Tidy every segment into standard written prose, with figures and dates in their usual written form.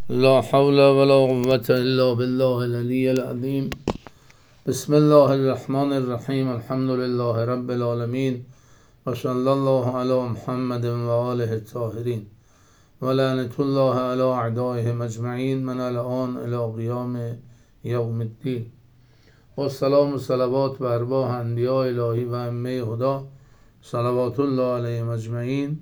لا حول ولا قوة إلا بالله العلي العظيم. بسم الله الرحمن الرحيم. الحمد لله رب العالمين، وصلى الله على محمد وآله الطاهرين، ولعنة الله على أعدائهم أجمعين من الآن إلى قیام یوم الدین. و سلام و صلوات بر ارواح انبیاء الهی و ائمه هدی صلوات الله علیهم اجمعین.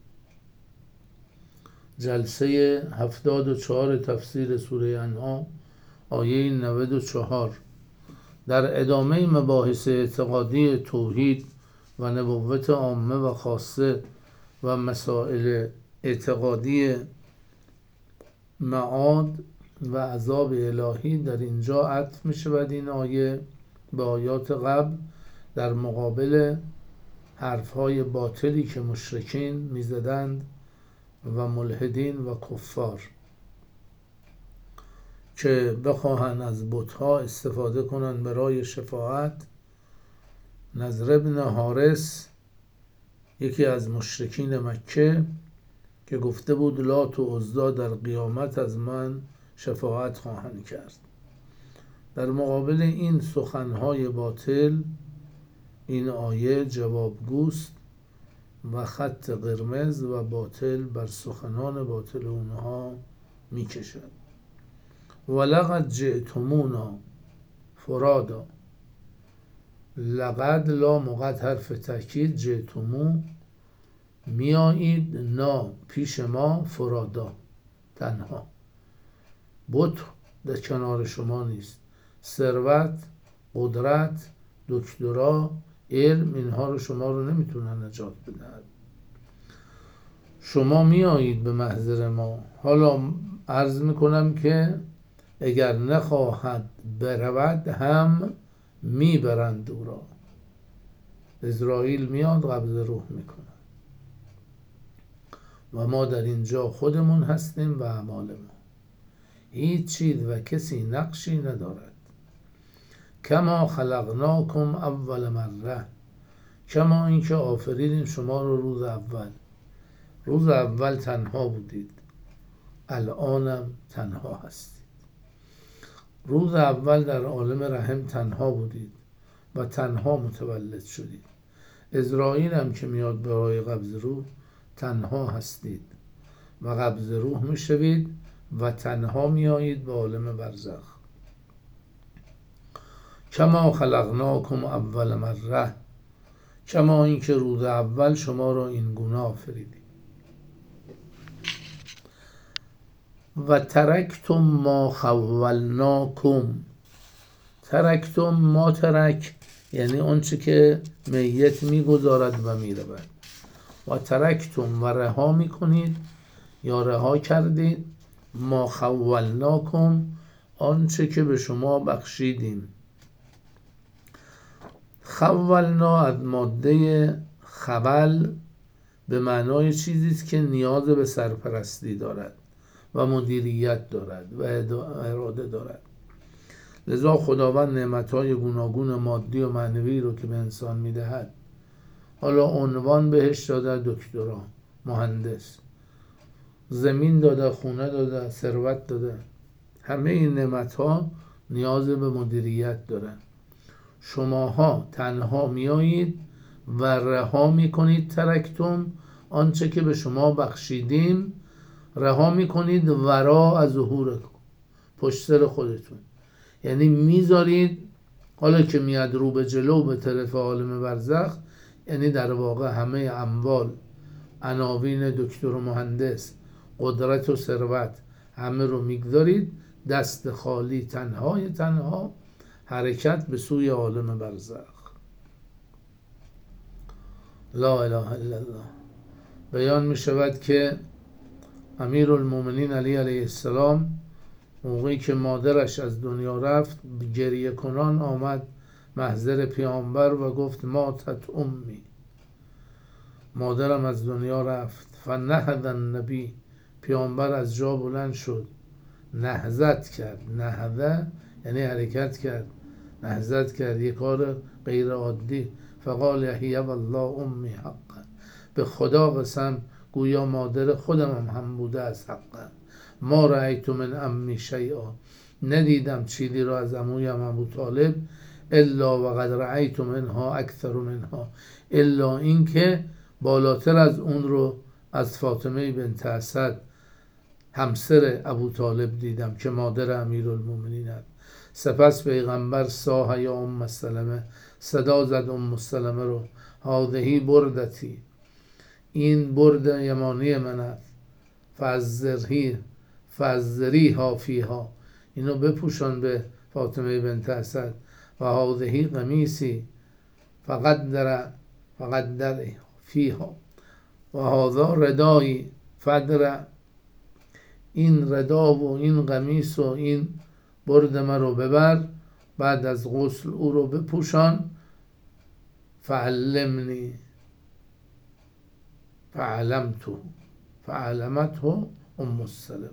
جلسه 74 تفسیر سوره انعام آیه 94 در ادامه مباحث اعتقادی توحید و نبوت عامه و خاصه و مسائل اعتقادی معاد و عذاب الهی در اینجا عطف می شود این آیه به آیات قبل در مقابل حرفهای باطلی که مشرکین می زدند و ملحدین و کفار که بخواهند از بتها استفاده کنند برای شفاعت. نضر بن حارث یکی از مشرکین مکه که گفته بود لات و عزی در قیامت از من شفاعت خواهند کرد، در مقابل این سخنهای باطل این آیه جوابگوست و خط قرمز و باطل بر سخنان باطل اونها میکشد. ولقد جئتمونا فرادا، لقد لا موقت حرف تاکید، جئتمو میایید، نا پیش ما، فرادا تنها. بت در کنار شما نیست، ثروت، قدرت، دکترا، علم، اینها رو شما رو نمیتونن نجات بدهد. شما میایید به محضر ما. حالا عرض میکنم که اگر نخواهد برود هم میبرند او را. اسرائیل میاد قبض روح میکنه و ما در اینجا خودمون هستیم و اعمال ما، هیچ چیز و کسی نقشی ندارد. کما خلقناکم اول مره، کما اینکه آفریدیم شما رو روز اول. روز اول تنها بودید، الانم تنها هستید. روز اول در عالم رحم تنها بودید و تنها متولد شدید. اسرائیل هم که میاد برای قبض روح تنها هستید و قبض روح میشوید و تنها میایید به عالم برزخ. کما خلقناکم اول مره، کما اینکه روز اول شما را این گونه آفریدیم. و ترکتم ما خولناکم، ترکتم ما ترک یعنی آنچه که میت میگذارد و میرود. و ترکتم و رها میکنید یا رها کردید، ما خولناکم آنچه که به شما بخشیدیم. خولنا از ماده خول به معنای چیزی است که نیاز به سرپرستی دارد و مدیریت دارد و اراده دارد. لذا خداوند نعمتهای گوناگون مادی و معنوی رو که به انسان میدهد، حالا عنوان بهش داده، دکترا، مهندس، زمین داده، خونه داده، ثروت داده، همه این نعمتها نیاز به مدیریت دارن. شماها تنها میایید و رها میکنید، ترکتم آنچه که به شما بخشیدیم، رها میکنید ورا از ظهورکم، پشت سر خودتون، یعنی میذارید. حالا که میاد رو به جلو به طرف عالم برزخ، یعنی در واقع همه اموال، عناوین دکتر و مهندس، قدرت و ثروت، همه رو میگذارید دست خالی، تنها حرکت به سوی عالم برزخ. لا اله الا الله. بیان می شود که امیرالمومنین علی علیه السلام موقعی که مادرش از دنیا رفت گریه کنان آمد محضر پیامبر و گفت ماتت امی، مادرم از دنیا رفت. فنهض النبی، پیامبر از جا بلند شد، نهضت کرد. نهضه یعنی حرکت کرد، نهضت کرد، یک کار غیر عادی. فقال یحیی والله امی حقا، به خدا قسم گویا مادر خودم هم بوده از حقا. ما رأیت من عمی شیئا، ندیدم چیزی را از عمویم ابو طالب الا و قد رأیت منها اکثر منها، الا اینکه بالاتر از اون رو از فاطمه بنت اسد همسر ابو طالب دیدم که مادر امیرالمومنین است. سپس پیغمبر صاح یا ام سلمه، صدا زد ام سلمه رو، هذهی بردتی، این برد یمانی من است، فزری ها فیها، اینو بپوشان به فاطمه بنت اسد، و هذهی قمیسی فقدر فیها و هذا ردایی فدر، این ردا و این قمیص و این برد من رو ببر، بعد از غسل او رو بپوشان، فعلمنی فعلمته ام سلمه،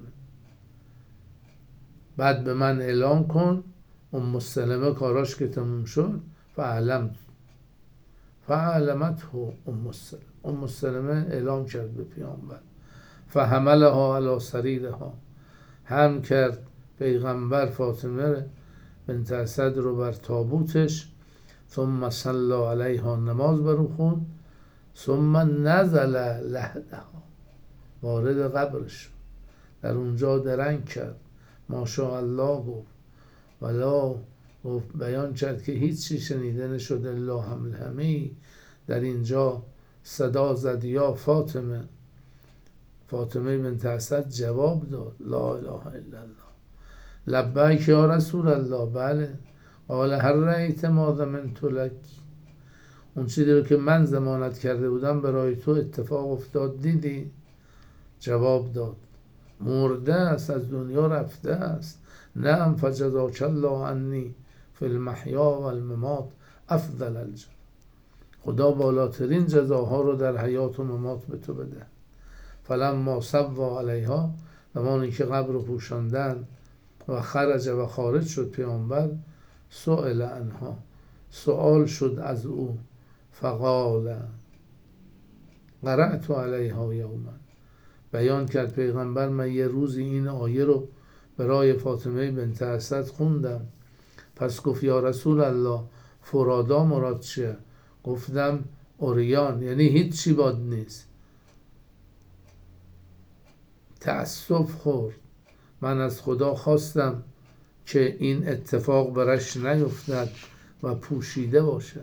بعد به من اعلام کن. ام سلمه کاراش که تموم شد، فعلمته ام سلمه اعلام کرد به پیامبر، فحملها علی سریرها، هم کرد پیغمبر فاطمه بنت اسد رو بر تابوتش، ثم صلی علیها، نماز برو خون، ثم نزل لحدها، وارد قبرش در اونجا درنگ کرد، ماشاءالله گفت، ولا گفت، بیان کرد که هیچی شنیده نشد الا همهمی، در اینجا صدا زد یا فاطمه، فاطمه بنت اسد جواب داد لا اله الا الله، لبیک یا رسول الله، بله، قال هل رأیت ما ضمنت لک، اون چیزی رو که من ضمانت کرده بودم برای تو اتفاق افتاد دیدی؟ جواب داد مرده است، از دنیا رفته است. نعم فجزاک الله عنی فی المحیا و الممات افضل الجزا، خدا بالاترین جزاها رو در حیات و ممات به تو بده. فلما صوا علیها، زمانی که قبر رو پوشاندن و خرج و خارج شد پیامبر، سئل عنها، سؤال شد از او، فقال قرأت علیها یوما، بیان کرد پیغمبر من یه روزی این آیه رو برای فاطمه بنت اسد خوندم. پس گفت یا رسول الله فرادا مراد چیه؟ گفتم اوریان، یعنی هیچ چی باد نیست. تأسف خورد، من از خدا خواستم که این اتفاق برش نیفتد و پوشیده باشه.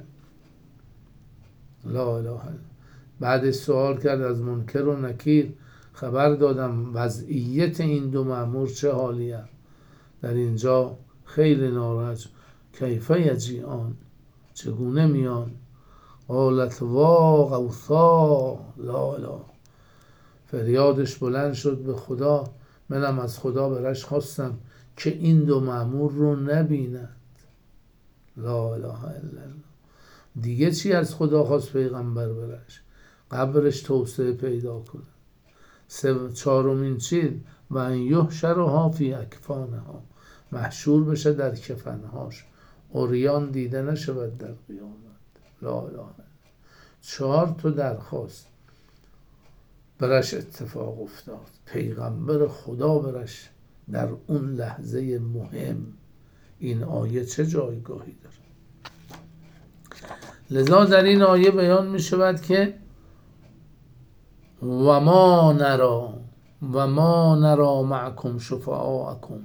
لا اله الا. بعد سوال کرد از منکر و نکیر، خبر دادم وضعیت این دو مأمور چه حالیه. در اینجا خیلی ناراحت، کیف یجیان، چگونه میان؟ قالت وا غوثا، لا اله، فریادش بلند شد به خدا، منم از خدا برش خواستم که این دو مأمور رو نبیند. لا اله الا الله. دیگه چی از خدا خواست پیغمبر برش؟ قبرش توسعه پیدا کنه. چهارمین چیز و ان یحشرها فی اکفانها، محشور بشه در کفنهاش، عریان دیده نشود در قیامت. لا اله الا الله. 4 درخواست برش اتفاق افتاد، پیغمبر خدا برش در اون لحظه مهم. این آیه چه جایگاهی داره؟ لذا در این آیه بیان می شود که و ما نرا معکم شفعاءکم،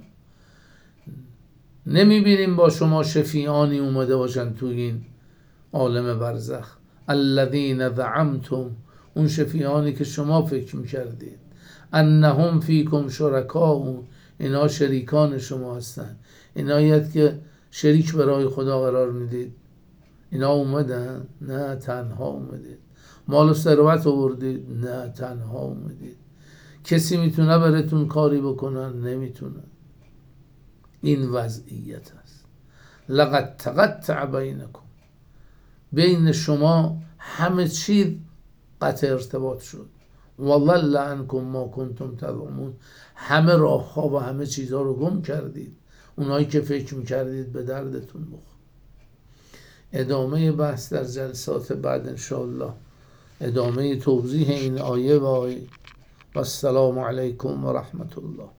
نمی بینیم با شما شفیعانی اومده باشن تو این عالم برزخ، الذین زعمتم، اون شفیعانی که شما فکر میکردید، انهم فیکم شرکاء، اینا شریکان شما هستن، اینایت که شریک برای خدا قرار میدید، اینا اومدن؟ نه، تنها اومدید. مال و ثروت آوردید؟ نه، تنها اومدید. کسی میتونه براتون کاری بکنن؟ نمیتونه. این وضعیت است. لقد تقطع بینکم، بین شما همه چیز قطع ارتباط شد. وضل عنکم ما کنتم تزعمون، همه راهها و همه چیزها رو گم کردید، اونایی که فکر میکردید به دردتون بخور. ادامه بحث در جلسات بعد انشاءالله، ادامه توضیح این آیه و السلام علیکم و رحمت الله.